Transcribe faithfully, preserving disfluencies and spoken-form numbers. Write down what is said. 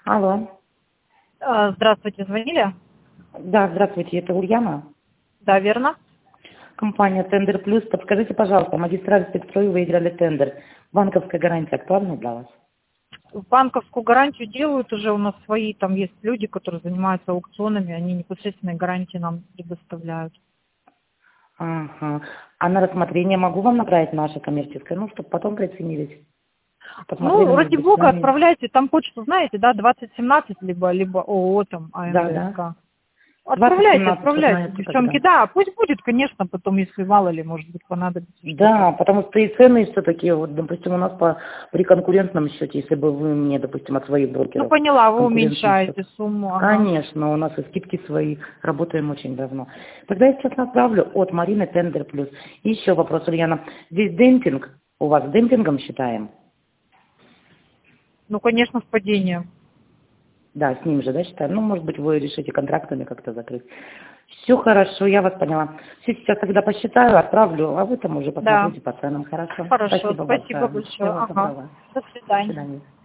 Алло. А, Здравствуйте, звонили? Да, здравствуйте, это Ульяна. Да, верно. Компания Тендер Плюс. Подскажите, пожалуйста, магистраль Спецстрой выиграли тендер. Банковская гарантия актуальна для вас? Банковскую гарантию делают уже, у нас свои, там есть люди, которые занимаются аукционами, они непосредственные гарантии нам предоставляют. Ага. А на рассмотрение могу вам направить наше коммерческое, ну, чтобы потом приценились? Посмотрели, Ну, может ради быть, с бога, нами. отправляйте, там почту знаете, да, двадцать семнадцать, либо, либо ООО, там, Да, да. АМДСК. двадцать Отправляйте, семнадцать, вы отправляйте, знаете, девчонки, когда. да, пусть будет, конечно, потом, если мало ли, может быть, понадобится что-то. Да, потому что и цены все-таки, вот, допустим, у нас по, при конкурентном счете, если бы вы мне, допустим, от своих Ну, брокеров поняла, вы конкурентный счет. уменьшаете сумму, ага. Конечно, у нас и скидки свои, работаем очень давно. Тогда я сейчас направлю от Марины Тендер Плюс. И еще вопрос, Ульяна. Здесь демпинг, у вас демпингом считаем? Ну, конечно, с падением. Да, с ним же, да, считаем? Ну, может быть, вы решите контрактами как-то закрыть. Все хорошо, я вас поняла. Все сейчас тогда посчитаю, отправлю, а вы там уже Да, посмотрите по ценам. Хорошо. хорошо, Спасибо спасибо большое. большое, Всего ага. доброго. До До свидания. свидания.